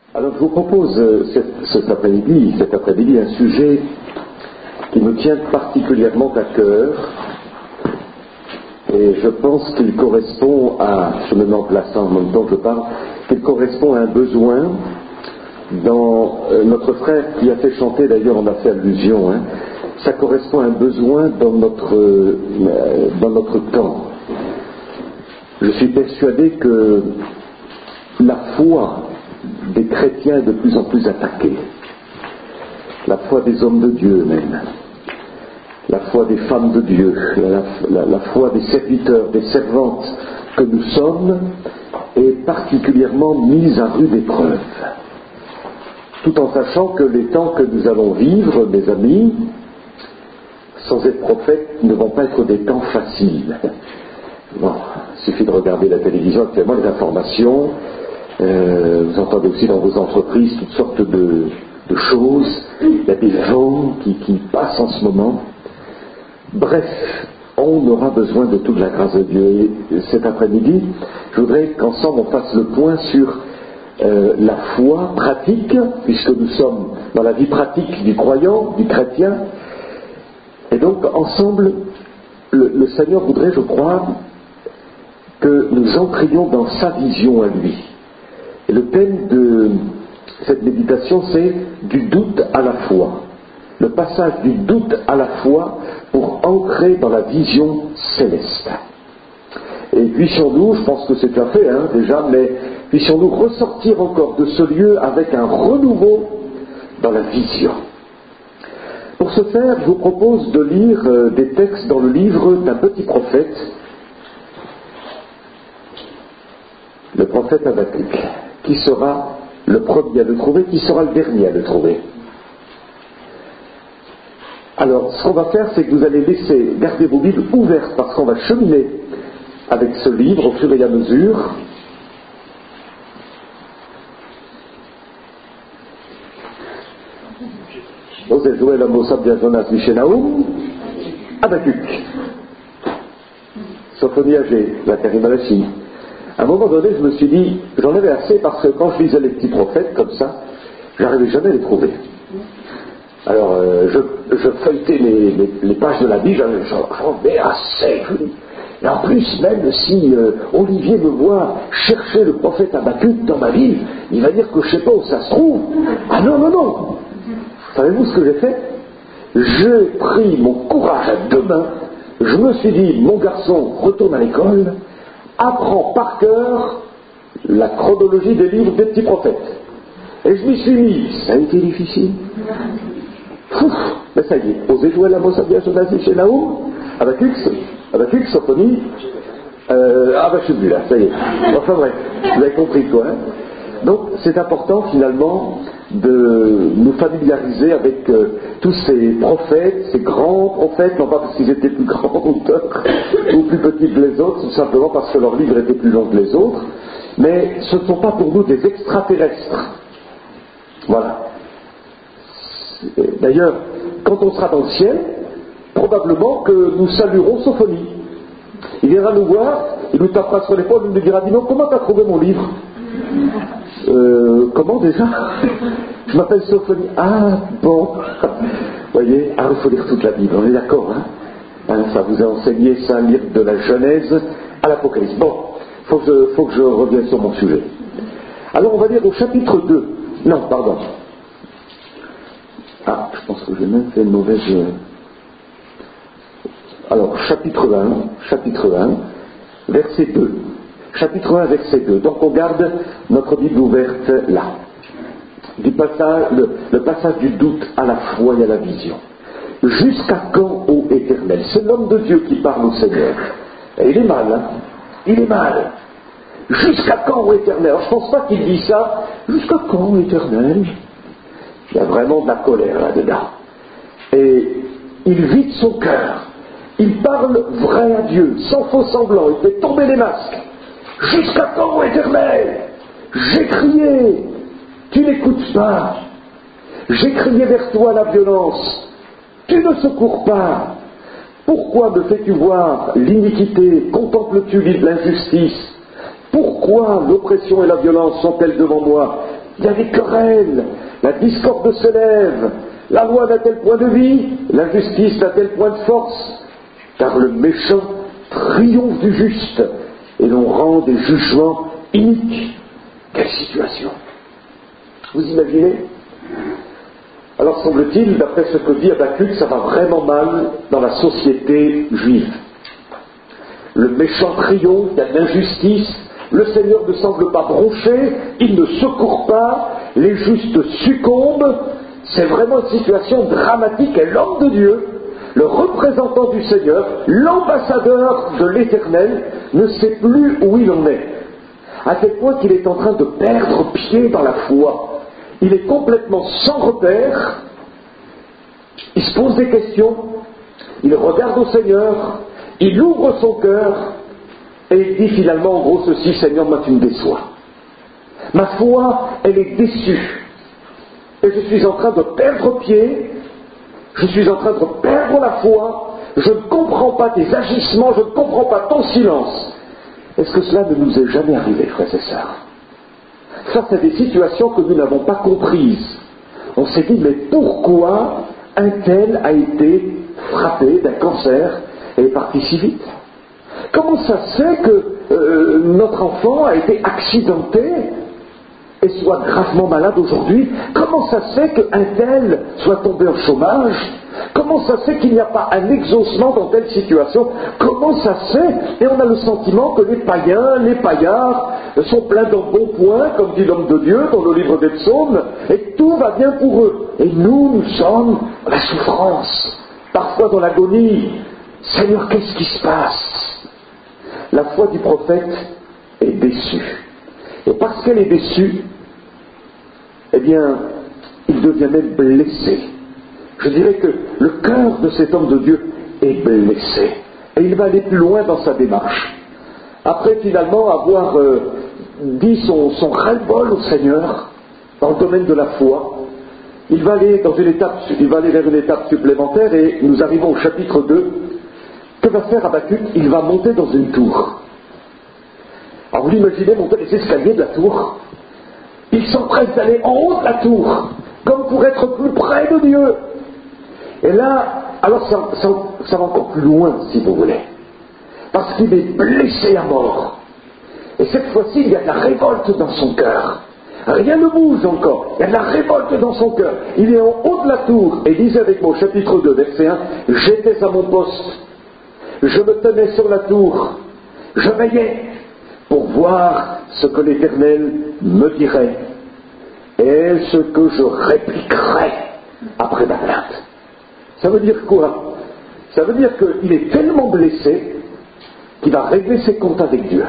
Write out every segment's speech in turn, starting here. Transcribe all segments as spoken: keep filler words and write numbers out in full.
Alors je vous propose euh, cet, cet après-midi, cet après-midi un sujet qui me tient particulièrement à cœur et je pense qu'il correspond à, je me mets en place en même temps que je parle, qu'il correspond à un besoin dans euh, notre frère qui a fait chanter, d'ailleurs on a fait allusion, hein, ça correspond à un besoin dans notre, euh, dans notre temps. Je suis persuadé que la foi des chrétiens est de plus en plus attaquée. La foi des hommes de Dieu même. La foi des femmes de Dieu. La, la, la foi des serviteurs, des servantes que nous sommes est particulièrement mise à rude épreuve. Tout en sachant que les temps que nous allons vivre, mes amis, sans être prophète, ne vont pas être des temps faciles. Bon, il suffit de regarder la télévision actuellement, les informations. Euh, vous entendez aussi dans vos entreprises toutes sortes de, de choses. Il y a des vents qui, qui passent en ce moment. Bref, on aura besoin de toute la grâce de Dieu. Et cet après-midi, je voudrais qu'ensemble on fasse le point sur euh, la foi pratique, puisque nous sommes dans la vie pratique du croyant, du chrétien. Et donc, ensemble, le, le Seigneur voudrait, je crois, que nous entrions dans sa vision à lui. Et le thème de cette méditation, c'est du doute à la foi. Le passage du doute à la foi pour entrer dans la vision céleste. Et puissions-nous, je pense que c'est déjà fait hein, déjà, mais puissions-nous ressortir encore de ce lieu avec un renouveau dans la vision. Pour ce faire, je vous propose de lire euh, des textes dans le livre d'un petit prophète, le prophète Habakkuk. Qui sera le premier à le trouver, qui sera le dernier à le trouver. Alors, ce qu'on va faire, c'est que vous allez laisser, garder vos Bibles ouvertes, parce qu'on va cheminer avec ce livre au fur et à mesure. Osez jouer la Mossabia Jonas Michenaoum, Habakkuk. Sophonie Agé, la Karim Alachi. À un moment donné, je me suis dit, j'en avais assez parce que quand je lisais les petits prophètes comme ça, j'arrivais jamais à les trouver. Alors, euh, je, je feuilletais les, les, les pages de la Bible, j'en, j'en avais assez. Et en plus, même si euh, Olivier me voit chercher le prophète Habakkuk dans ma vie, il va dire que je ne sais pas où ça se trouve. Ah non, non, non. Savez-vous ce que j'ai fait? J'ai pris mon courage à deux mains, je me suis dit, mon garçon, retourne à l'école, apprends par cœur la chronologie des livres des petits prophètes. Et je m'y suis mis. Ça a été difficile. Pouf, mais ça y est. Osez jouer la Mossabia Jonas chez Naoum, Habakkuk, Habakkuk, Sophonie. Euh, ah ben je suis plus là, ça y est. Enfin bref, vous avez compris quoi. Hein. Donc c'est important finalement de nous familiariser avec euh, tous ces prophètes, ces grands prophètes, non pas parce qu'ils étaient plus grands auteurs ou plus petits que les autres, tout simplement parce que leurs livres étaient plus longs que les autres, mais ce ne sont pas pour nous des extraterrestres. Voilà. D'ailleurs, quand on sera dans le ciel, probablement que nous saluerons Sophonie. Il viendra nous voir, il nous tapera sur l'épaule, il nous dira, dis donc, comment t'as trouvé mon livre? Euh, comment déjà? Je m'appelle Sophonie. Ah, bon. Vous voyez, ah, il faut lire toute la Bible, on est d'accord, hein, hein ça vous a enseigné ça, lire de la Genèse à l'Apocalypse. Bon, il faut, faut que je revienne sur mon sujet. Alors, on va lire au chapitre deux. Non, pardon. Ah, je pense que j'ai même fait une mauvaise... Alors, chapitre un, chapitre un, verset deux. Chapitre un, verset deux. Donc on garde notre Bible ouverte là. Du passage, le, le passage du doute à la foi et à la vision. Jusqu'à quand, ô Éternel? C'est l'homme de Dieu qui parle au Seigneur. Et il est mal, hein? Il est mal. Jusqu'à quand, ô Éternel? Alors je ne pense pas qu'il dit ça. Jusqu'à quand, ô Éternel? Il y a vraiment de la colère là-dedans. Et il vide son cœur. Il parle vrai à Dieu, sans faux semblant. Il fait tomber les masques. Jusqu'à quand, ô Éternel? J'ai crié, tu n'écoutes pas. J'ai crié vers toi la violence, tu ne secours pas. Pourquoi me fais-tu voir l'iniquité? Contemples-tu l'injustice? Pourquoi l'oppression et la violence sont-elles devant moi? il y a des querelles, la discorde se lève, la loi n'a-t-elle point de vie, la justice n'a-t-elle point de force, car le méchant triomphe du juste, et l'on rend des jugements iniques. Quelle situation! Vous imaginez? Alors semble-t-il, d'après ce que dit Habakkuk, ça va vraiment mal dans la société juive. Le méchant triomphe, il y a de l'injustice, le Seigneur ne semble pas broncher, il ne secourt pas, les justes succombent, c'est vraiment une situation dramatique et l'homme de Dieu, le représentant du Seigneur, l'ambassadeur de l'Éternel, ne sait plus où il en est, à tel point qu'il est en train de perdre pied dans la foi. Il est complètement sans repère, il se pose des questions, il regarde au Seigneur, il ouvre son cœur, et il dit finalement en gros ceci: Seigneur, moi tu me déçois. Ma foi, elle est déçue. Et je suis en train de perdre pied, je suis en train de perdre la foi, je ne comprends pas tes agissements, je ne comprends pas ton silence. Est-ce que cela ne nous est jamais arrivé, frères et sœurs? Face à des situations que nous n'avons pas comprises, on s'est dit, mais pourquoi un tel a été frappé d'un cancer et est parti si vite? Comment ça se fait que euh, notre enfant a été accidenté et soit gravement malade aujourd'hui? Comment ça se fait qu'un tel soit tombé au chômage? Comment ça se fait qu'il n'y a pas un exaucement dans telle situation? Comment ça se fait? Et on a le sentiment que les païens, les paillards sont pleins d'embonpoint, comme dit l'homme de Dieu dans le livre des psaumes, et tout va bien pour eux. Et nous, nous sommes dans la souffrance, parfois dans l'agonie. Seigneur, qu'est-ce qui se passe? La foi du prophète est déçue. Et parce qu'elle est déçue, eh bien, il devient même blessé. Je dirais que le cœur de cet homme de Dieu est blessé. Et il va aller plus loin dans sa démarche. Après finalement avoir euh, dit son, son ras-le-bol au Seigneur, dans le domaine de la foi, il va aller dans une étape, il va aller vers une étape supplémentaire, et nous arrivons au chapitre deux. Que va faire Habakkuk? Il va monter dans une tour. Alors vous l'imaginez monter les escaliers de la tour? Il s'empresse d'aller en haut de la tour, comme pour être plus près de Dieu. Et là, alors ça, ça, ça va encore plus loin, si vous voulez. Parce qu'il est blessé à mort. Et cette fois-ci, il y a de la révolte dans son cœur. Rien ne bouge encore. Il y a de la révolte dans son cœur. Il est en haut de la tour. Et lisez avec moi, chapitre deux, verset un. J'étais à mon poste. Je me tenais sur la tour. Je veillais pour voir ce que l'Éternel me dirait et ce que je répliquerais après ma plainte. Ça veut dire quoi? Ça veut dire qu'il est tellement blessé qu'il va régler ses comptes avec Dieu.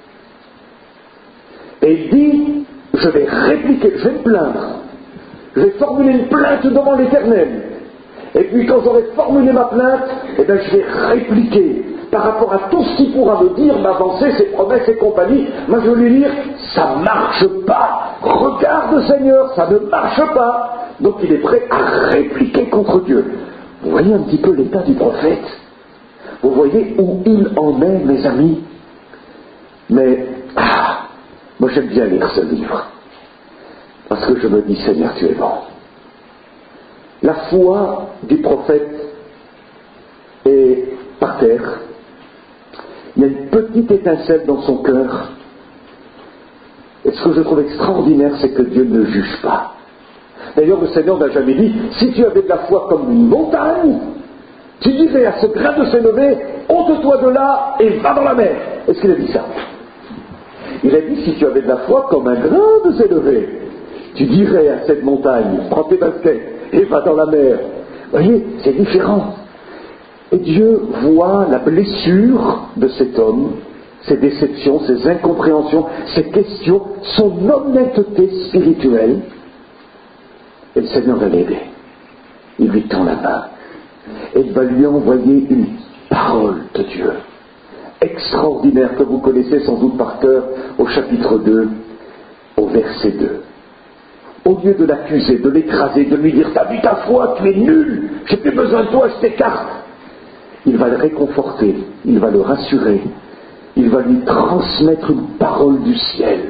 Et il dit, je vais répliquer, je vais me plaindre. Je vais formuler une plainte devant l'Éternel. Et puis quand j'aurai formulé ma plainte, eh bien je vais répliquer par rapport à tout ce qu'il pourra me dire, m'avancer, ses promesses et compagnie. Moi je vais lui dire, ça ne marche pas. Regarde Seigneur, ça ne marche pas. Donc il est prêt à répliquer contre Dieu. Vous voyez un petit peu l'état du prophète? Vous voyez où il en est, mes amis? Mais, ah, moi j'aime bien lire ce livre. Parce que je me dis, Seigneur, tu es bon. La foi du prophète est par terre. Il y a une petite étincelle dans son cœur. Et ce que je trouve extraordinaire, c'est que Dieu ne juge pas. D'ailleurs, le Seigneur n'a jamais dit, si tu avais de la foi comme une montagne, tu dirais à ce grain de sénévé, ôte-toi de là et va dans la mer. Est-ce qu'il a dit ça? Il a dit, si tu avais de la foi comme un grain de sénévé, tu dirais à cette montagne, prends tes baskets et va dans la mer. Vous voyez, c'est différent. Et Dieu voit la blessure de cet homme, ses déceptions, ses incompréhensions, ses questions, son honnêteté spirituelle. Et le Seigneur va l'aider. Il lui tend la main. Et il va lui envoyer une parole de Dieu extraordinaire que vous connaissez sans doute par cœur au chapitre deux, au verset deux. Au lieu de l'accuser, de l'écraser, de lui dire « T'as vu ta foi, tu es nul, j'ai plus besoin de toi, je t'écarte », il va le réconforter, il va le rassurer, il va lui transmettre une parole du ciel,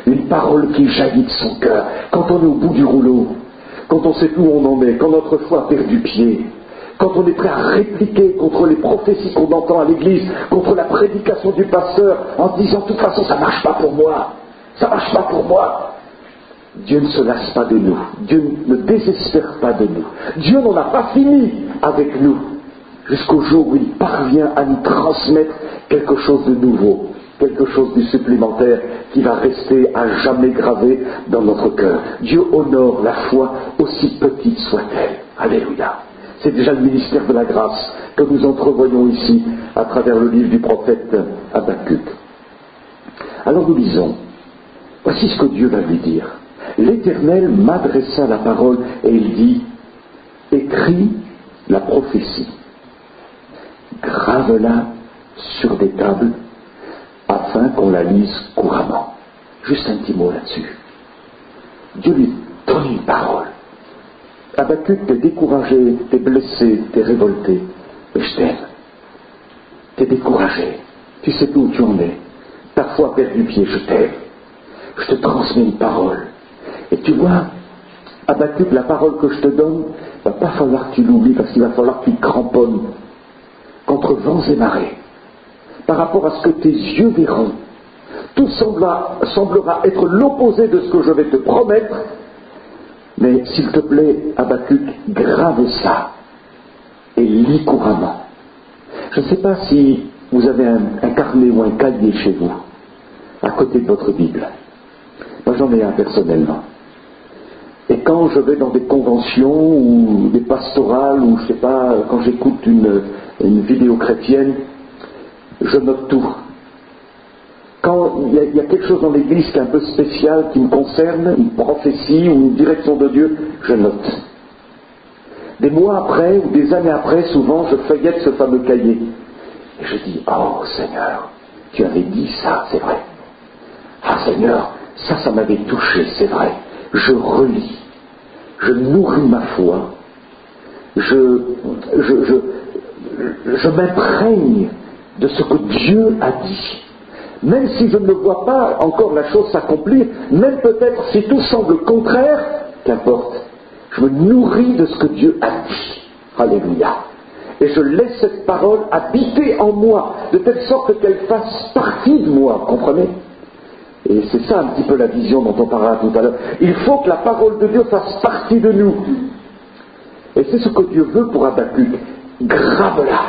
une parole qui jaillit de son cœur, quand on est au bout du rouleau, quand on sait où on en est, quand notre foi perd du pied, quand on est prêt à répliquer contre les prophéties qu'on entend à l'église, contre la prédication du pasteur, en disant de toute façon ça ne marche pas pour moi, ça ne marche pas pour moi. Dieu ne se lasse pas de nous, Dieu ne désespère pas de nous, Dieu n'en a pas fini avec nous, jusqu'au jour où il parvient à nous transmettre quelque chose de nouveau, quelque chose de supplémentaire qui va rester à jamais gravé dans notre cœur. Dieu honore la foi, aussi petite soit-elle. Alléluia. C'est déjà le ministère de la grâce que nous entrevoyons ici à travers le livre du prophète Habacuc. Alors nous lisons, voici ce que Dieu va lui dire. L'Éternel m'adressa la parole et il dit, écris la prophétie, grave-la sur des tables afin qu'on la lise couramment. Juste un petit mot là-dessus. Dieu lui donne une parole. Habacuc, t'es découragé, t'es blessé, t'es révolté, mais je t'aime. T'es découragé, tu sais plus où tu en es, parfois perdu pied, je t'aime. Je te transmets une parole. Et tu vois, Habacuc, la parole que je te donne, il ne va pas falloir que tu l'oublies, parce qu'il va falloir que tu te cramponnes contre vents et marées. Par rapport à ce que tes yeux verront, tout semblera, semblera être l'opposé de ce que je vais te promettre, mais s'il te plaît, Habacuc, grave ça et lis couramment. Je ne sais pas si vous avez un, un carnet ou un cahier chez vous, à côté de votre Bible. Moi j'en ai un personnellement. Et quand je vais dans des conventions ou des pastorales, ou je ne sais pas, quand j'écoute une, une vidéo chrétienne, je note tout. Quand il y, a, il y a quelque chose dans l'église qui est un peu spécial, qui me concerne, une prophétie ou une direction de Dieu, je note. Des mois après ou des années après, souvent, je feuillette ce fameux cahier. Et je dis, oh Seigneur, tu avais dit ça, c'est vrai. Ah Seigneur, ça, ça m'avait touché, c'est vrai. Je relis, je nourris ma foi, je, je, je, je m'imprègne de ce que Dieu a dit. Même si je ne vois pas encore la chose s'accomplir, même peut-être si tout semble contraire, qu'importe, je me nourris de ce que Dieu a dit. Alléluia. Et je laisse cette parole habiter en moi, de telle sorte qu'elle fasse partie de moi, comprenez ? Et c'est ça un petit peu la vision dont on parlera tout à l'heure. Il faut que la parole de Dieu fasse partie de nous. Et c'est ce que Dieu veut pour Habacuc. Grave-la.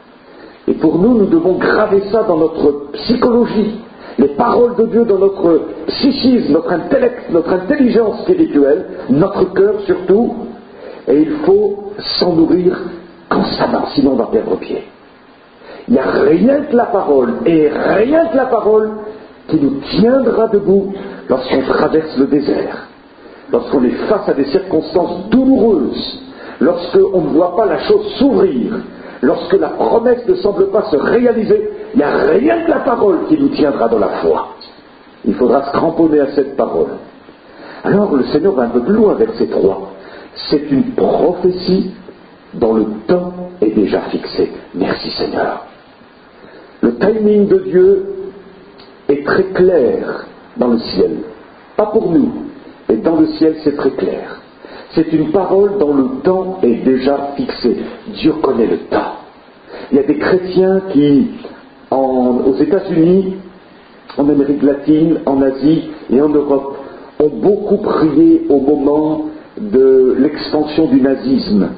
Et pour nous, nous devons graver ça dans notre psychologie. Les paroles de Dieu dans notre psychisme, notre intellect, notre intelligence spirituelle, notre cœur surtout. Et il faut s'en nourrir constamment, sinon on va perdre pied. Il n'y a rien que la parole, et rien que la parole, qui nous tiendra debout lorsqu'on traverse le désert, lorsqu'on est face à des circonstances douloureuses, lorsqu'on ne voit pas la chose s'ouvrir, lorsque la promesse ne semble pas se réaliser. Il n'y a rien que la parole qui nous tiendra dans la foi. Il faudra se cramponner à cette parole. Alors le Seigneur va un peu plus loin, verset trois. C'est une prophétie dont le temps est déjà fixé. Merci Seigneur. Le timing de Dieu est très clair dans le ciel. Pas pour nous, mais dans le ciel c'est très clair. C'est une parole dont le temps est déjà fixé. Dieu connaît le temps. Il y a des chrétiens qui, en, aux États-Unis, en Amérique latine, en Asie et en Europe, ont beaucoup prié au moment de l'expansion du nazisme.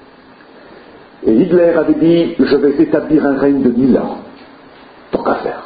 Et Hitler avait dit, je vais établir un règne de mille ans. Tant qu'à faire.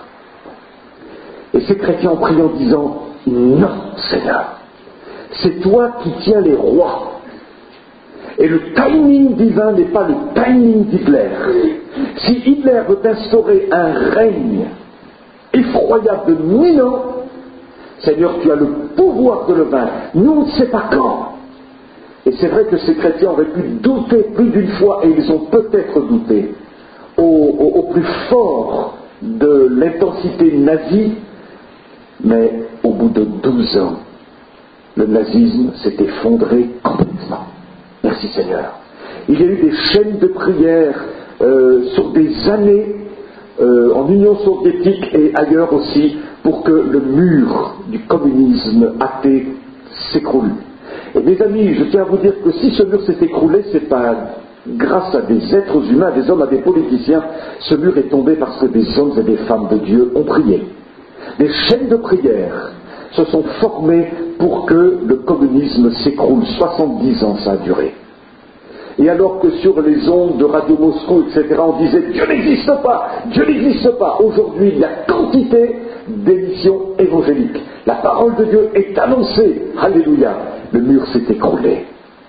Et ces chrétiens ont prié en disant, non Seigneur, c'est toi qui tiens les rois. Et le timing divin n'est pas le timing d'Hitler. Si Hitler veut instaurer un règne effroyable de mille ans, Seigneur, tu as le pouvoir de le vaincre. Nous, on ne sait pas quand. Et c'est vrai que ces chrétiens auraient pu douter plus d'une fois, et ils ont peut-être douté, au, au, au plus fort de l'intensité nazie, mais au bout de douze ans, le nazisme s'est effondré complètement. Merci Seigneur. Il y a eu des chaînes de prière euh, sur des années euh, en Union soviétique et ailleurs aussi pour que le mur du communisme athée s'écroule. Et mes amis, je tiens à vous dire que si ce mur s'est écroulé, c'est pas grâce à des êtres humains, des hommes, à des politiciens. Ce mur est tombé parce que des hommes et des femmes de Dieu ont prié. Des chaînes de prière se sont formées pour que le communisme s'écroule. soixante-dix ans ça a duré. Et alors que sur les ondes de Radio Moscou, et cetera, on disait « Dieu n'existe pas, Dieu n'existe pas », aujourd'hui il y a quantité d'émissions évangéliques. La parole de Dieu est annoncée. Alléluia. Le mur s'est écroulé.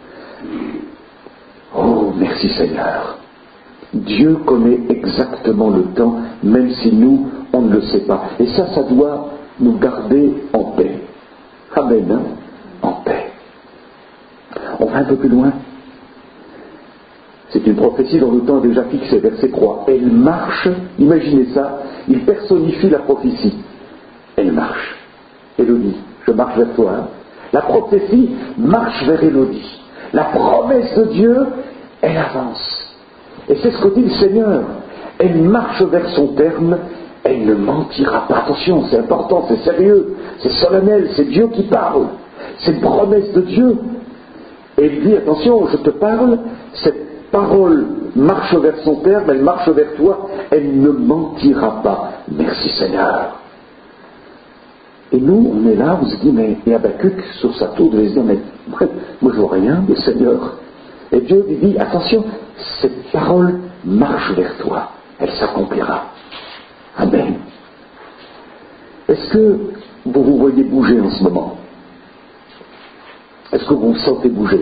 Oh, merci Seigneur. Dieu connaît exactement le temps, même si nous, on ne le sait pas. Et ça, ça doit nous garder en paix. Amen, hein? En paix. On va un peu plus loin. C'est une prophétie dont le temps est déjà fixé, verset trois. Elle marche, imaginez ça, il personnifie la prophétie. Elle marche. Élodie, je marche vers toi. Hein? La prophétie marche vers Élodie. La promesse de Dieu, elle avance. Et c'est ce que dit le Seigneur. Elle marche vers son terme, elle ne mentira pas. Attention, c'est important, c'est sérieux, c'est solennel, c'est Dieu qui parle. C'est une promesse de Dieu. Et il dit, attention, je te parle, cette parole marche vers son terme, elle marche vers toi, elle ne mentira pas. Merci Seigneur. Et nous, on est là, on se dit, mais et Habakkuk, sur sa tour, devait se dire, mais moi je vois rien, mais Seigneur. Et Dieu lui dit, attention, cette parole marche vers toi, elle s'accomplira. Amen. Est-ce que vous vous voyez bouger en ce moment? Est-ce que vous vous sentez bouger?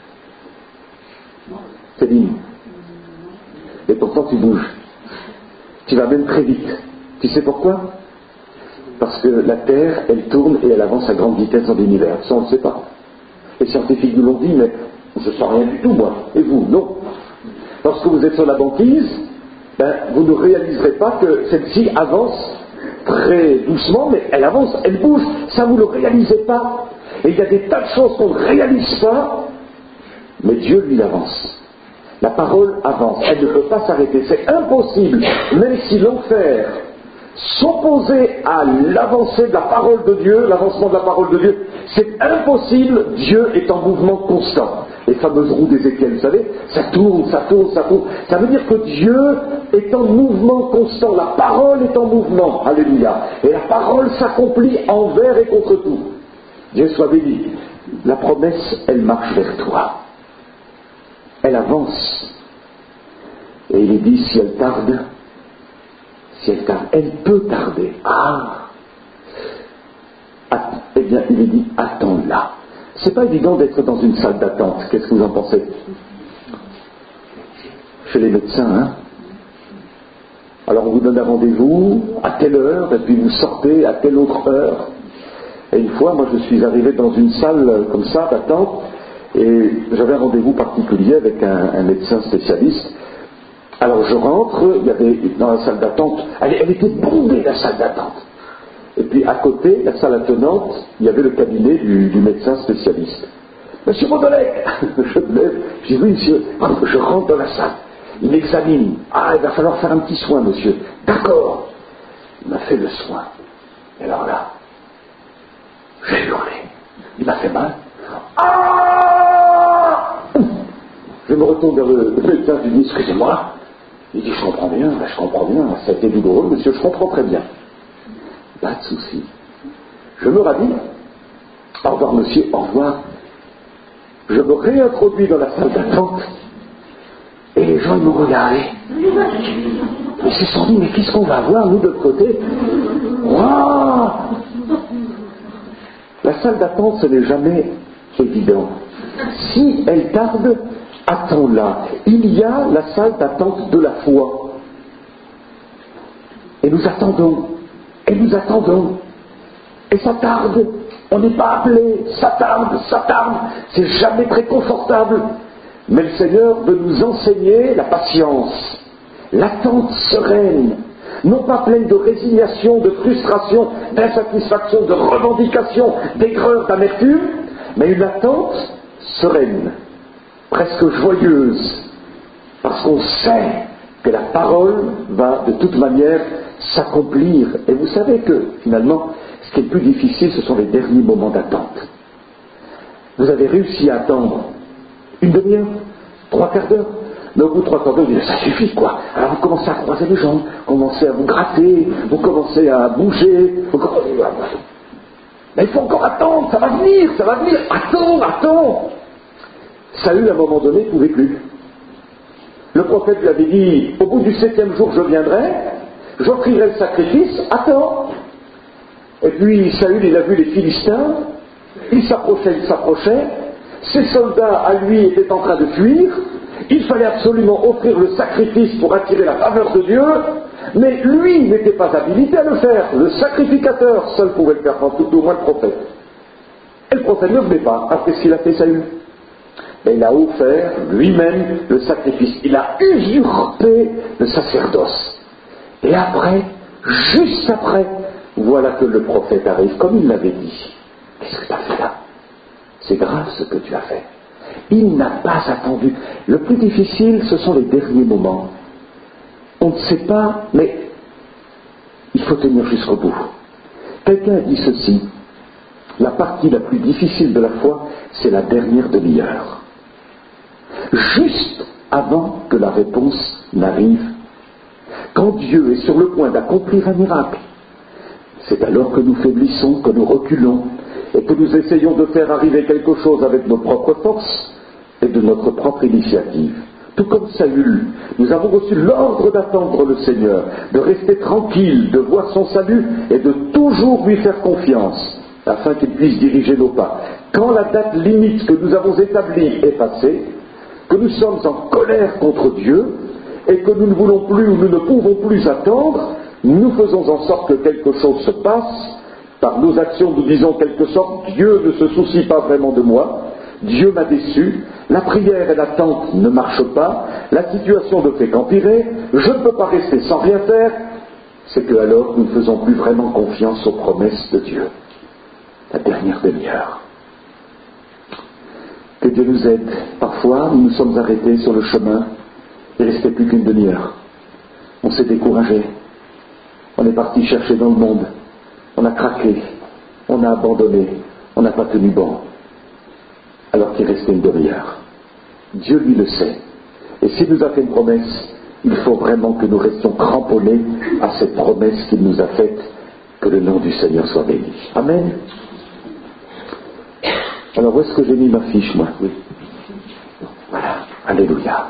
Céline. Et pourtant tu bouges. Tu vas même très vite. Tu sais pourquoi? Parce que la Terre, elle tourne et elle avance à grande vitesse dans l'univers. Ça, on ne le sait pas. Les scientifiques nous l'ont dit, mais je ne sens rien du tout, moi. Et vous, non. Lorsque vous êtes sur la banquise, ben, vous ne réaliserez pas que celle-ci avance très doucement, mais elle avance, elle bouge. Ça, vous ne le réalisez pas. Et il y a des tas de choses qu'on ne réalise pas, mais Dieu, lui, avance. La parole avance. Elle ne peut pas s'arrêter. C'est impossible, même si l'enfer s'opposer à l'avancée de la parole de Dieu, l'avancement de la parole de Dieu, c'est impossible. Dieu est en mouvement constant. Les fameuses roues d'Ézéchiel, vous savez, ça tourne, ça tourne, ça tourne. Ça veut dire que Dieu est en mouvement constant. La parole est en mouvement. Alléluia. Et la parole s'accomplit envers et contre tout. Dieu soit béni. La promesse, elle marche vers toi. Elle avance. Et il est dit, si elle tarde, si elle tarde, elle peut tarder. Ah, ah eh bien, il est dit, attends-la. C'est pas évident d'être dans une salle d'attente. Qu'est-ce que vous en pensez? Chez les médecins, hein? Alors on vous donne un rendez-vous à telle heure, et puis vous sortez à telle autre heure. Et une fois, moi je suis arrivé dans une salle comme ça d'attente, et j'avais un rendez-vous particulier avec un, un médecin spécialiste. Alors je rentre, il y avait dans la salle d'attente, elle, elle était bondée la salle d'attente. Et puis à côté, la salle attenante, il y avait le cabinet du, du médecin spécialiste. Monsieur Baudelaire, je me lève, je dis oui monsieur, je rentre dans la salle, il m'examine. Ah, il va falloir faire un petit soin monsieur. D'accord. Il m'a fait le soin. Et alors là, j'ai hurlé. Il m'a fait mal. Ah! Je me retourne vers le, le médecin, je lui dis excusez-moi. Il dit je comprends bien, ben, je comprends bien, ça a été douloureux monsieur, je comprends très bien. Pas de souci. Je me rhabille. Au revoir monsieur, au revoir. Je me réintroduis dans la salle d'attente et les gens ils me regardaient. Ils se sont dit mais qu'est-ce qu'on va voir nous de l'autre côté? Waouh! La salle d'attente ce n'est jamais évident. Si elle tarde, attends-la. Il y a la salle d'attente de la foi. Et nous attendons. Et nous attendons. Et ça tarde. On n'est pas appelé. Ça tarde, ça tarde. C'est jamais très confortable. Mais le Seigneur veut nous enseigner la patience. L'attente sereine. Non pas pleine de résignation, de frustration, d'insatisfaction, de revendication, d'aigreur, d'amertume, mais une attente sereine, presque joyeuse, parce qu'on sait que la parole va de toute manière s'accomplir. Et vous savez que, finalement, ce qui est le plus difficile, ce sont les derniers moments d'attente. Vous avez réussi à attendre une demi-heure, trois quarts d'heure, mais au bout de trois quarts d'heure, vous dites, ça suffit, quoi. Alors vous commencez à croiser les jambes, vous commencez à vous gratter, vous commencez à bouger, vous commencez à... Mais il faut encore attendre, ça va venir, ça va venir, attends, attends. Saül, à un moment donné, ne pouvait plus. Le prophète lui avait dit, au bout du septième jour, je viendrai, j'offrirai le sacrifice, attends. Et puis Saül, il a vu les Philistins, il s'approchait, il s'approchait, ses soldats à lui étaient en train de fuir, il fallait absolument offrir le sacrifice pour attirer la faveur de Dieu, mais lui n'était pas habilité à le faire, le sacrificateur seul pouvait le faire, tout au moins le prophète. Et le prophète ne venait pas, après ce qu'il a fait Saül. Et il a offert lui-même le sacrifice, il a usurpé le sacerdoce. Et après, juste après, voilà que le prophète arrive, comme il l'avait dit. Qu'est-ce que tu as fait là? C'est grave ce que tu as fait. Il n'a pas attendu. Le plus difficile, ce sont les derniers moments. On ne sait pas, mais il faut tenir jusqu'au bout. Quelqu'un a dit ceci, la partie la plus difficile de la foi, c'est la dernière demi-heure. Juste avant que la réponse n'arrive, quand Dieu est sur le point d'accomplir un miracle, c'est alors que nous faiblissons, que nous reculons, et que nous essayons de faire arriver quelque chose avec nos propres forces et de notre propre initiative. Tout comme Saül, nous avons reçu l'ordre d'attendre le Seigneur, de rester tranquille, de voir son salut et de toujours lui faire confiance, afin qu'il puisse diriger nos pas. Quand la date limite que nous avons établie est passée, que nous sommes en colère contre Dieu et que nous ne voulons plus ou nous ne pouvons plus attendre, nous faisons en sorte que quelque chose se passe. Par nos actions, nous disons quelque sorte, Dieu ne se soucie pas vraiment de moi, Dieu m'a déçu, la prière et l'attente ne marchent pas, la situation ne fait qu'empirer, je ne peux pas rester sans rien faire. C'est que alors nous ne faisons plus vraiment confiance aux promesses de Dieu. La dernière demi-heure. Que Dieu nous aide. Parfois, nous nous sommes arrêtés sur le chemin, il ne restait plus qu'une demi-heure. On s'est découragé. On est parti chercher dans le monde. On a craqué. On a abandonné. On n'a pas tenu bon. Alors qu'il restait une demi-heure. Dieu, lui, le sait. Et s'il nous a fait une promesse, il faut vraiment que nous restions cramponnés à cette promesse qu'il nous a faite. Que le nom du Seigneur soit béni. Amen. Alors, où est-ce que j'ai mis ma fiche, moi? Oui. Voilà. Alléluia.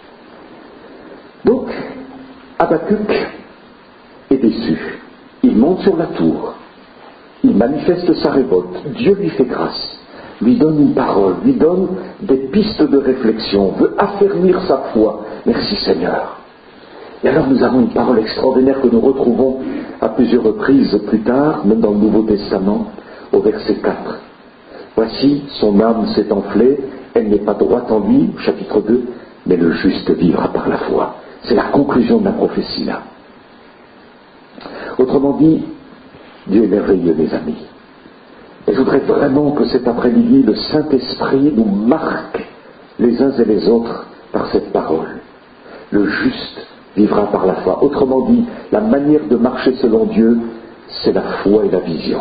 Donc, Habakkuk est déçu. Il monte sur la tour. Il manifeste sa révolte. Dieu lui fait grâce. Lui donne une parole. Lui donne des pistes de réflexion. Veut affermir sa foi. Merci Seigneur. Et alors nous avons une parole extraordinaire que nous retrouvons à plusieurs reprises plus tard, même dans le Nouveau Testament, au verset quatre. Voici, son âme s'est enflée, elle n'est pas droite en lui, chapitre deux, mais le juste vivra par la foi. C'est la conclusion de la prophétie là. Autrement dit, Dieu est merveilleux, mes amis. Et je voudrais vraiment que cet après-midi, le Saint-Esprit nous marque les uns et les autres par cette parole. Le juste vivra par la foi. Autrement dit, la manière de marcher selon Dieu, c'est la foi et la vision.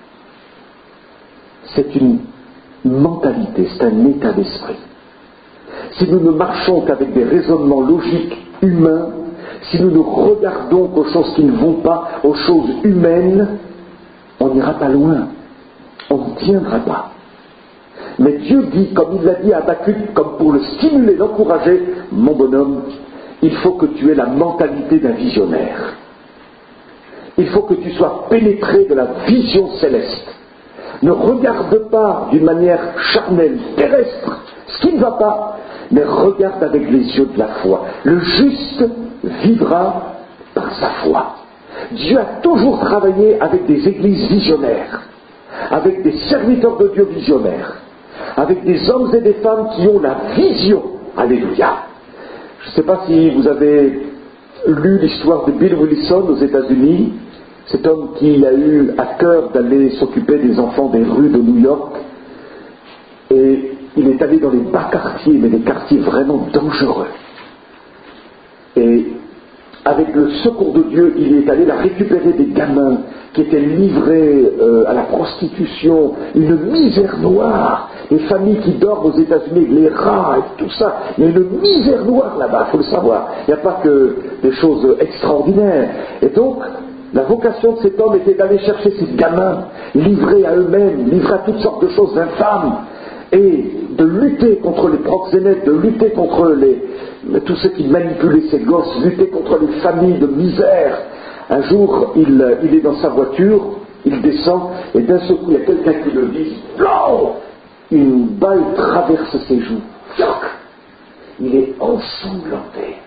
C'est une mentalité, c'est un état d'esprit. Si nous ne marchons qu'avec des raisonnements logiques humains, si nous ne regardons qu'aux choses qui ne vont pas, aux choses humaines, on n'ira pas loin. On ne tiendra pas. Mais Dieu dit, comme il l'a dit à Habakkuk, comme pour le stimuler, l'encourager, mon bonhomme, il faut que tu aies la mentalité d'un visionnaire. Il faut que tu sois pénétré de la vision céleste. Ne regarde pas d'une manière charnelle, terrestre, ce qui ne va pas, mais regarde avec les yeux de la foi. Le juste vivra par sa foi. Dieu a toujours travaillé avec des églises visionnaires, avec des serviteurs de Dieu visionnaires, avec des hommes et des femmes qui ont la vision. Alléluia. Je ne sais pas si vous avez lu l'histoire de Bill Wilson aux États-Unis, cet homme qui a eu à cœur d'aller s'occuper des enfants des rues de New York, et il est allé dans les bas quartiers, mais des quartiers vraiment dangereux. Et avec le secours de Dieu, il est allé la récupérer des gamins qui étaient livrés euh, à la prostitution, une misère noire, les familles qui dorment aux États-Unis, les rats et tout ça, il y a une misère noire là-bas, il faut le savoir. Il n'y a pas que des choses extraordinaires. Et donc, la vocation de cet homme était d'aller chercher ces gamins, livrés à eux-mêmes, livrés à toutes sortes de choses infâmes, et de lutter contre les proxénètes, de lutter contre les, tous ceux qui manipulaient ces gosses, lutter contre les familles de misère. Un jour, il, il est dans sa voiture, il descend, et d'un seul coup, il y a quelqu'un qui le vise, blanc, une balle traverse ses joues. Il est ensanglanté.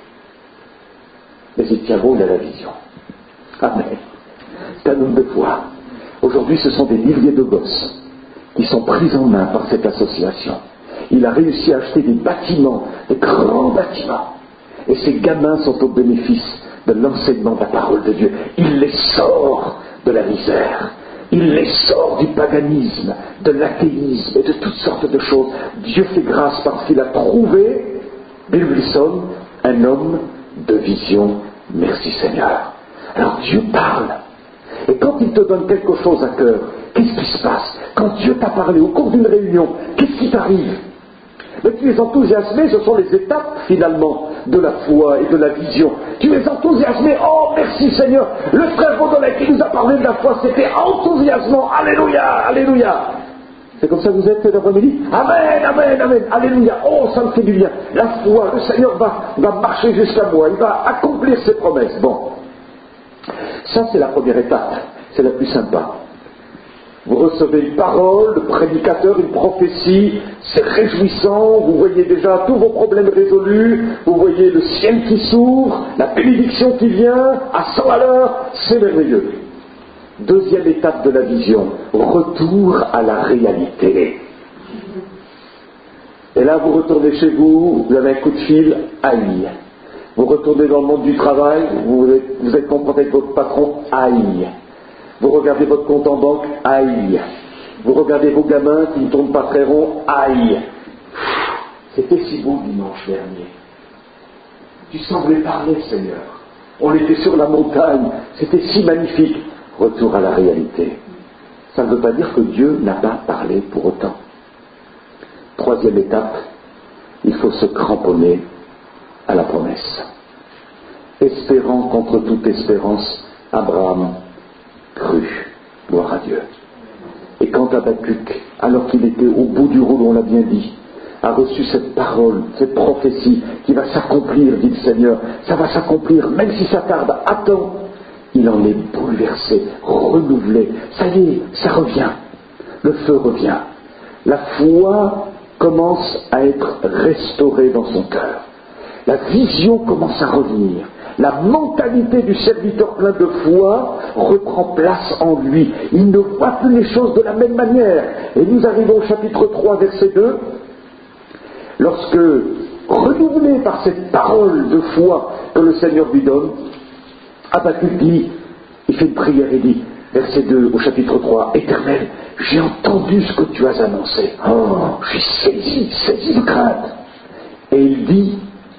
Mais il tient bon, il a la vision. Amen. C'est un homme de foi. Aujourd'hui, ce sont des milliers de gosses qui sont pris en main par cette association. Il a réussi à acheter des bâtiments, des grands bâtiments. Et ces gamins sont au bénéfice de l'enseignement de la parole de Dieu. Il les sort de la misère. Il les sort du paganisme, de l'athéisme et de toutes sortes de choses. Dieu fait grâce parce qu'il a trouvé, Bill Wilson, un homme de vision. Merci Seigneur. Alors Dieu parle. Et quand il te donne quelque chose à cœur, qu'est-ce qui se passe? Quand Dieu t'a parlé au cours d'une réunion, qu'est-ce qui t'arrive? Mais tu es enthousiasmé, ce sont les étapes finalement de la foi et de la vision. Tu es enthousiasmé, oh merci Seigneur, le frère Baudelaire qui nous a parlé de la foi, c'était enthousiasmant, alléluia, alléluia. C'est comme ça que vous êtes cet après-midi? Amen, amen, amen, alléluia, oh ça me fait du bien. La foi, le Seigneur va, va marcher jusqu'à moi, il va accomplir ses promesses. Bon, ça c'est la première étape, c'est la plus sympa. Vous recevez une parole, le prédicateur, une prophétie, c'est réjouissant, vous voyez déjà tous vos problèmes résolus, vous voyez le ciel qui s'ouvre, la bénédiction qui vient, à cent à l'heure, c'est merveilleux. Deuxième étape de la vision, retour à la réalité. Et là, vous retournez chez vous, vous avez un coup de fil, aïe. Vous retournez dans le monde du travail, vous êtes, vous êtes confronté avec votre patron, aïe. Vous regardez votre compte en banque, aïe. Vous regardez vos gamins qui ne tournent pas très rond, aïe. C'était si beau dimanche dernier. Tu semblais parler, Seigneur. On était sur la montagne, c'était si magnifique. Retour à la réalité. Ça ne veut pas dire que Dieu n'a pas parlé pour autant. Troisième étape, il faut se cramponner à la promesse. Espérant contre toute espérance, Abraham crut. Gloire à Dieu. Et quand Habakkuk, alors qu'il était au bout du rouleau, on l'a bien dit, a reçu cette parole, cette prophétie qui va s'accomplir, dit le Seigneur, ça va s'accomplir, même si ça tarde, attends, il en est bouleversé, renouvelé, ça y est, ça revient, le feu revient, la foi commence à être restaurée dans son cœur, la vision commence à revenir, la mentalité du serviteur plein de foi reprend place en lui. Il ne voit plus les choses de la même manière. Et nous arrivons au chapitre trois, verset deux. Lorsque, renouvelé par cette parole de foi que le Seigneur lui donne, Habakkuk dit, il fait une prière et dit, verset deux au chapitre trois, Éternel, j'ai entendu ce que tu as annoncé. Oh, je suis saisi, saisi de crainte. Et il dit,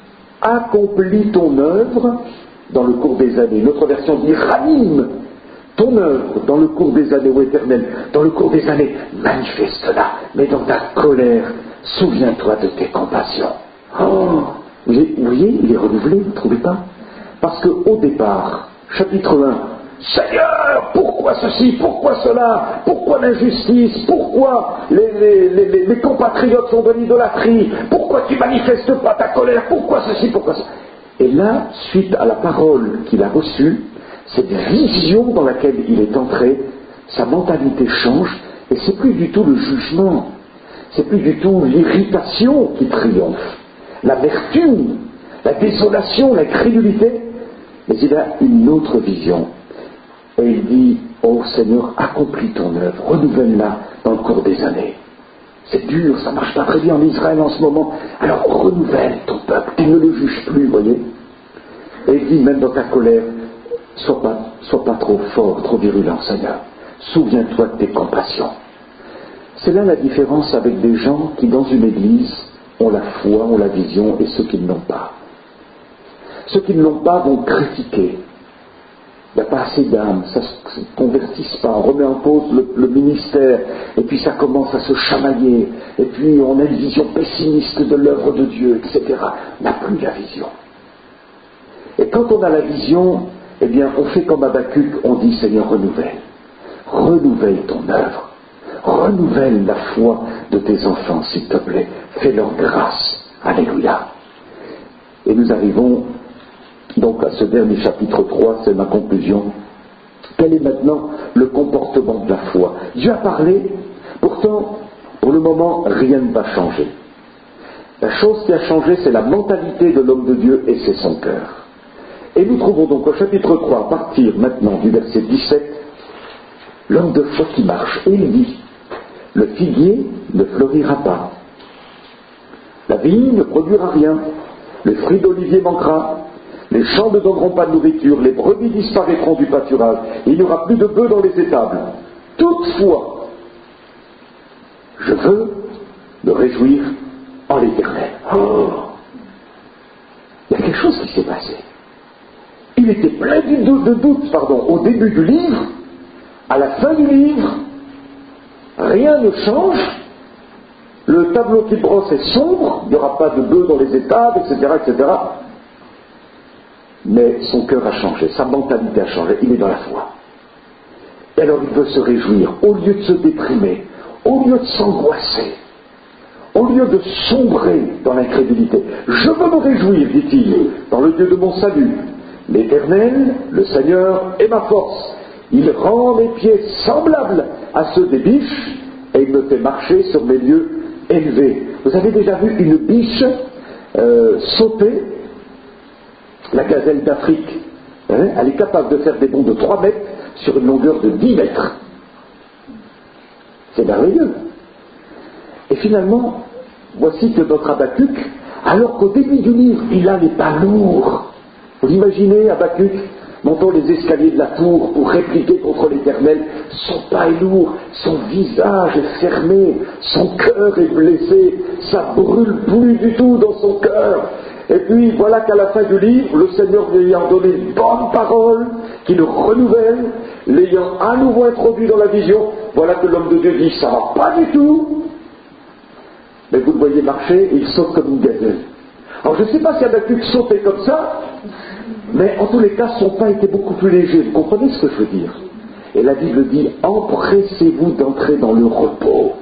accomplis ton œuvre dans le cours des années. Notre version dit ranime ton œuvre dans le cours des années, ô Éternel, dans le cours des années, manifeste-la, mais dans ta colère, souviens-toi de tes compassions. Oh, vous voyez, il est renouvelé, vous ne trouvez pas? Parce qu'au départ, chapitre un, Seigneur, pourquoi ceci, pourquoi cela, pourquoi l'injustice, pourquoi les, les, les, les compatriotes sont de l'idolâtrie, pourquoi tu manifestes pas ta colère, pourquoi ceci, pourquoi ça. Et là, suite à la parole qu'il a reçue, cette vision dans laquelle il est entré, sa mentalité change, et c'est plus du tout le jugement, c'est plus du tout l'irritation qui triomphe, l'amertume, la désolation, l'incrédulité, mais il a une autre vision. Et il dit, oh Seigneur, accomplis ton œuvre, renouvelle-la dans le cours des années. C'est dur, ça ne marche pas très bien en Israël en ce moment. Alors renouvelle ton peuple, qu'il ne le juge plus, vous voyez. Et il dit, même dans ta colère, sois pas, sois pas trop fort, trop virulent, Seigneur. Souviens-toi de tes compassions. C'est là la différence avec des gens qui, dans une église, ont la foi, ont la vision, et ceux qui ne l'ont pas. Ceux qui ne l'ont pas vont critiquer. Il n'y a pas assez d'âmes, ça ne se convertisse pas, on remet en cause le, le ministère, et puis ça commence à se chamailler, et puis on a une vision pessimiste de l'œuvre de Dieu, et cetera. On n'a plus la vision. Et quand on a la vision, eh bien on fait comme Habakkuk, on dit Seigneur, renouvelle, renouvelle ton œuvre, renouvelle la foi de tes enfants, s'il te plaît, fais-leur grâce, alléluia. Et nous arrivons donc à ce dernier chapitre trois, c'est ma conclusion. Quel est maintenant le comportement de la foi? Dieu a parlé, pourtant, pour le moment, rien ne va changer. La chose qui a changé, c'est la mentalité de l'homme de Dieu et c'est son cœur. Et nous trouvons donc au chapitre trois, à partir maintenant du verset dix-sept, l'homme de foi qui marche. Et il dit, le figuier ne fleurira pas, la vigne ne produira rien, le fruit d'olivier manquera, les champs ne donneront pas de nourriture, les brebis disparaîtront du pâturage, il n'y aura plus de bœufs dans les étables. Toutefois, je veux me réjouir en l'Éternel. Oh, il y a quelque chose qui s'est passé. Il était plein de doutes, pardon, au début du livre, à la fin du livre, rien ne change, le tableau qu'il brosse est sombre, il n'y aura pas de bœufs dans les étables, et cetera, et cetera. Mais son cœur a changé, sa mentalité a changé, il est dans la foi. Et alors il veut se réjouir, au lieu de se déprimer, au lieu de s'angoisser, au lieu de sombrer dans l'incrédulité. Je veux me réjouir, dit-il, dans le Dieu de mon salut. L'Éternel, le Seigneur, est ma force. Il rend mes pieds semblables à ceux des biches et il me fait marcher sur mes lieux élevés. Vous avez déjà vu une biche euh, sauter? La gazelle d'Afrique, hein, elle est capable de faire des bonds de trois mètres sur une longueur de dix mètres. C'est merveilleux. Et finalement, voici que notre Habakkuk, alors qu'au début du livre, il a les pas lourds. Vous imaginez Habakkuk montant les escaliers de la tour pour répliquer contre l'Éternel, son pas est lourd, son visage est fermé, son cœur est blessé, ça brûle plus du tout dans son cœur. Et puis voilà qu'à la fin du livre, le Seigneur lui ayant donné une bonne parole, qui le renouvelle, l'ayant à nouveau introduit dans la vision, voilà que l'homme de Dieu dit, ça va pas du tout, mais vous le voyez marcher, et il saute comme une gazelle. Alors je ne sais pas si Habakkuk sautait comme ça, mais en tous les cas, son pas était beaucoup plus léger. Vous comprenez ce que je veux dire? Et la Bible dit, empressez-vous d'entrer dans le repos.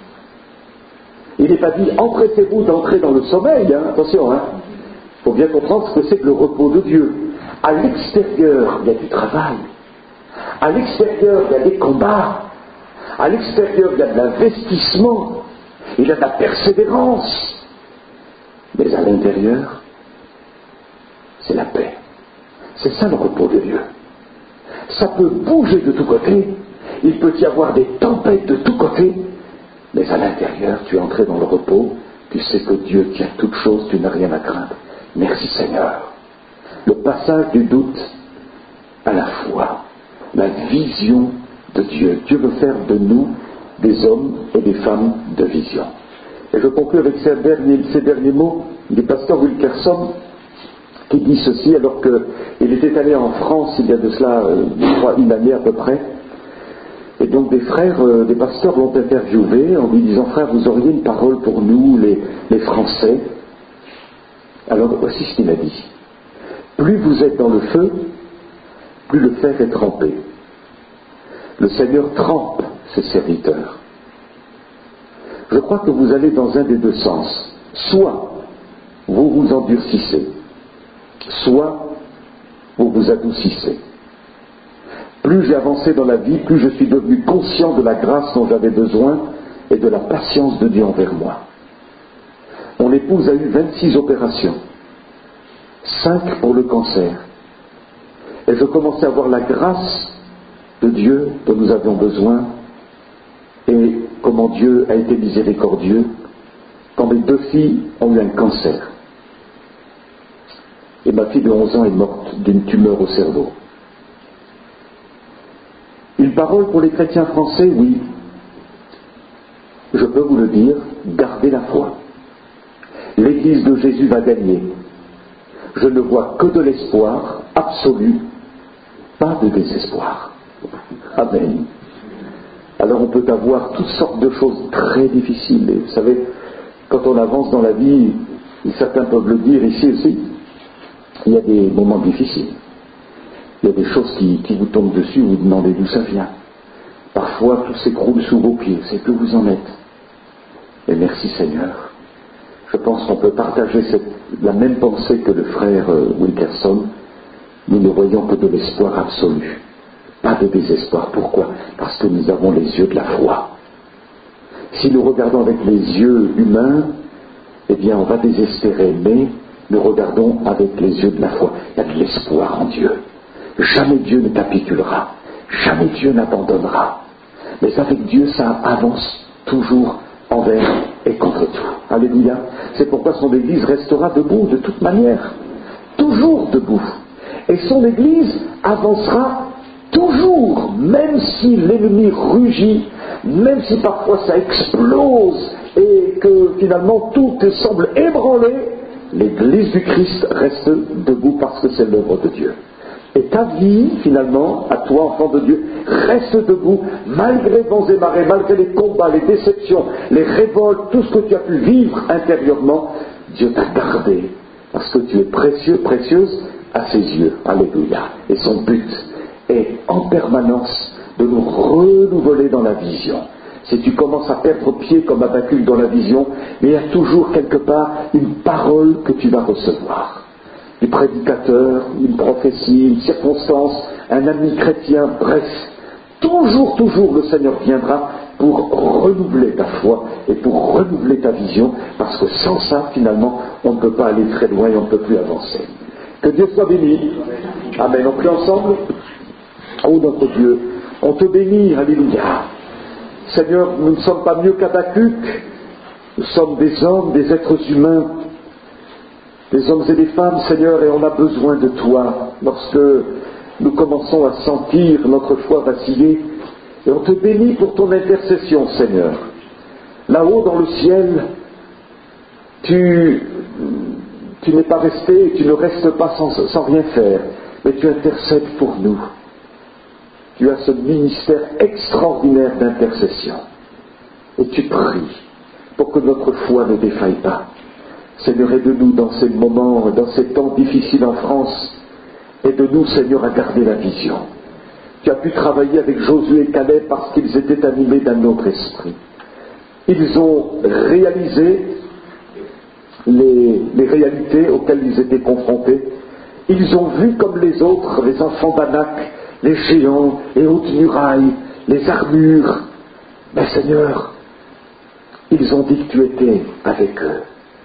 Il n'est pas dit, empressez-vous d'entrer dans le sommeil, hein, attention, hein. Il faut bien comprendre ce que c'est que le repos de Dieu. À l'extérieur, il y a du travail. À l'extérieur, il y a des combats. À l'extérieur, il y a de l'investissement. Il y a de la persévérance. Mais à l'intérieur, c'est la paix. C'est ça le repos de Dieu. Ça peut bouger de tous côtés. Il peut y avoir des tempêtes de tous côtés. Mais à l'intérieur, tu es entré dans le repos. Tu sais que Dieu tient toutes choses, tu n'as rien à craindre. Merci Seigneur. Le passage du doute à la foi, la vision de Dieu. Dieu veut faire de nous des hommes et des femmes de vision. Et je conclue avec ces derniers, ces derniers mots du pasteur Wilkerson qui dit ceci alors qu'il était allé en France il y a de cela, je crois, une année à peu près. Et donc des frères, euh, des pasteurs l'ont interviewé en lui disant, frère, vous auriez une parole pour nous, les, les Français? Alors voici ce qu'il a dit. Plus vous êtes dans le feu, plus le fer est trempé. Le Seigneur trempe ses serviteurs. Je crois que vous allez dans un des deux sens. Soit vous vous endurcissez, soit vous vous adoucissez. Plus j'ai avancé dans la vie, plus je suis devenu conscient de la grâce dont j'avais besoin et de la patience de Dieu envers moi. Mon épouse a eu vingt-six opérations, cinq pour le cancer. Et je commençais à voir la grâce de Dieu dont nous avions besoin et comment Dieu a été miséricordieux quand mes deux filles ont eu un cancer. Et ma fille de onze ans est morte d'une tumeur au cerveau. Une parole pour les chrétiens français, oui. Je peux vous le dire, gardez la foi. L'Église de Jésus va gagner. je ne vois que de l'espoir absolu, pas de désespoir. Amen. Alors on peut avoir toutes sortes de choses très difficiles. Et vous savez, quand on avance dans la vie, certains peuvent le dire ici aussi, il y a des moments difficiles. Il y a des choses qui, qui vous tombent dessus, vous vous demandez d'où ça vient. Parfois, tout s'écroule sous vos pieds. C'est que vous en êtes. Et merci Seigneur. Je pense qu'on peut partager cette, la même pensée que le frère euh, Wilkerson. Nous ne voyons que de l'espoir absolu. Pas de désespoir. Pourquoi? Parce que nous avons les yeux de la foi. Si nous regardons avec les yeux humains, eh bien on va désespérer. Mais nous regardons avec les yeux de la foi. Il y a de l'espoir en Dieu. Jamais Dieu ne capitulera. Jamais Dieu n'abandonnera. Mais avec Dieu, ça avance toujours envers et contre tout. Alléluia. C'est pourquoi son Église restera debout de toute manière. Toujours debout. Et son Église avancera toujours, même si l'ennemi rugit, même si parfois ça explose et que finalement tout semble ébranlé, l'Église du Christ reste debout parce que c'est l'œuvre de Dieu. Et ta vie, finalement, à toi, enfant de Dieu, reste debout, malgré vents et marées, malgré les combats, les déceptions, les révoltes, tout ce que tu as pu vivre intérieurement, Dieu t'a gardé, parce que tu es précieux, précieuse à ses yeux. Alléluia. Et son but est en permanence de nous renouveler dans la vision. Si tu commences à perdre pied comme Habacuc dans la vision, mais il y a toujours quelque part une parole que tu vas recevoir. Du prédicateur, une prophétie, une circonstance, un ami chrétien, bref. Toujours, toujours le Seigneur viendra pour renouveler ta foi et pour renouveler ta vision, parce que sans ça, finalement, on ne peut pas aller très loin et on ne peut plus avancer. Que Dieu soit béni. Amen. On prie ensemble. Oh notre Dieu, on te bénit, alléluia. Seigneur, nous ne sommes pas mieux qu'Habacuc. Nous sommes des hommes, des êtres humains, des hommes et des femmes, Seigneur, et on a besoin de toi lorsque nous commençons à sentir notre foi vaciller. Et on te bénit pour ton intercession, Seigneur. Là-haut dans le ciel, tu, tu n'es pas resté, tu ne restes pas sans, sans rien faire, mais tu intercèdes pour nous. Tu as ce ministère extraordinaire d'intercession. Et tu pries pour que notre foi ne défaille pas. Seigneur, aide-nous dans ces moments, dans ces temps difficiles en France. Aide-nous, Seigneur, à garder la vision. Tu as pu travailler avec Josué et Caleb parce qu'ils étaient animés d'un autre esprit. Ils ont réalisé les, les réalités auxquelles ils étaient confrontés. Ils ont vu comme les autres, les enfants d'Anak, les géants, les hautes murailles, les armures. Mais Seigneur, ils ont dit que tu étais avec eux.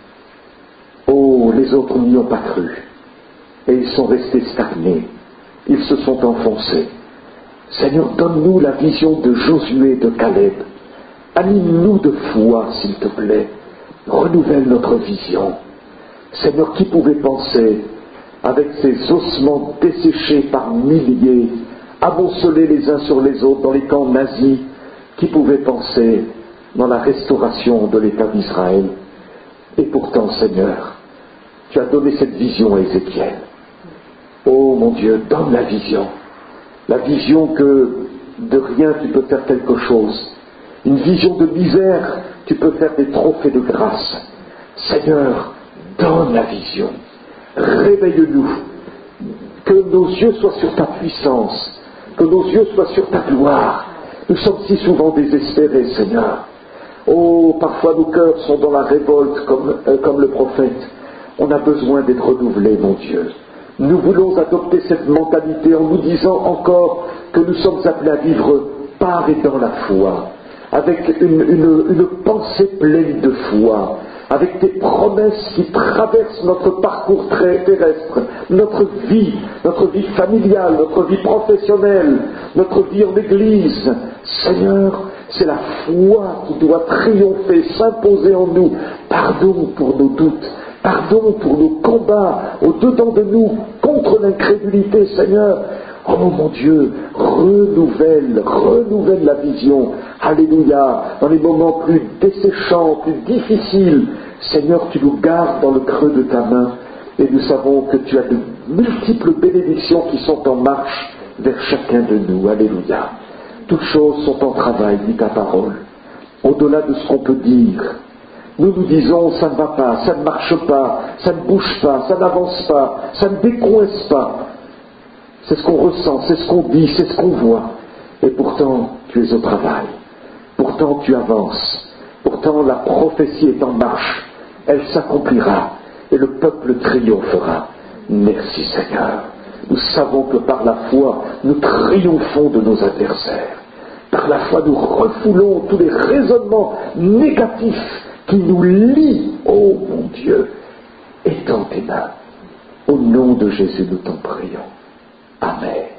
Oh, les autres n'y ont pas cru. Et ils sont restés stagnés. Ils se sont enfoncés. Seigneur, donne-nous la vision de Josué et de Caleb. Anime-nous de foi, s'il te plaît. Renouvelle notre vision. Seigneur, qui pouvait penser, avec ces ossements desséchés par milliers, amoncelés les uns sur les autres dans les camps nazis, qui pouvait penser dans la restauration de l'État d'Israël? Et pourtant, Seigneur, tu as donné cette vision à Ézéchiel. Oh mon Dieu, donne la vision. La vision que de rien tu peux faire quelque chose. Une vision de misère, tu peux faire des trophées de grâce. Seigneur, donne la vision. Réveille-nous. Que nos yeux soient sur ta puissance. Que nos yeux soient sur ta gloire. Nous sommes si souvent désespérés, Seigneur. Oh, parfois nos cœurs sont dans la révolte comme, euh, comme le prophète. On a besoin d'être renouvelés, mon Dieu. Nous voulons adopter cette mentalité en nous disant encore que nous sommes appelés à vivre par et dans la foi, avec une, une, une pensée pleine de foi, avec des promesses qui traversent notre parcours très terrestre, notre vie, notre vie familiale, notre vie professionnelle, notre vie en Église. Seigneur, c'est la foi qui doit triompher, s'imposer en nous. Pardon pour nos doutes, pardon pour nos combats au-dedans de nous contre l'incrédulité, Seigneur. Oh mon Dieu, renouvelle, renouvelle la vision. Alléluia. Dans les moments plus desséchants, plus difficiles, Seigneur, tu nous gardes dans le creux de ta main Et nous savons que tu as de multiples bénédictions qui sont en marche vers chacun de nous. Alléluia. Toutes choses sont en travail, dit ta parole. Au-delà de ce qu'on peut dire, nous nous disons, ça ne va pas, ça ne marche pas, ça ne bouge pas, ça n'avance pas, ça ne décoince pas. C'est ce qu'on ressent, c'est ce qu'on dit, c'est ce qu'on voit. Et pourtant, tu es au travail. Pourtant, tu avances. Pourtant, la prophétie est en marche. Elle s'accomplira. Et le peuple triomphera. Merci Seigneur. Nous savons que par la foi, nous triomphons de nos adversaires. Par la foi, nous refoulons tous les raisonnements négatifs qui nous lient. Oh mon Dieu, étends tes mains. Au nom de Jésus, nous t'en prions. Amen.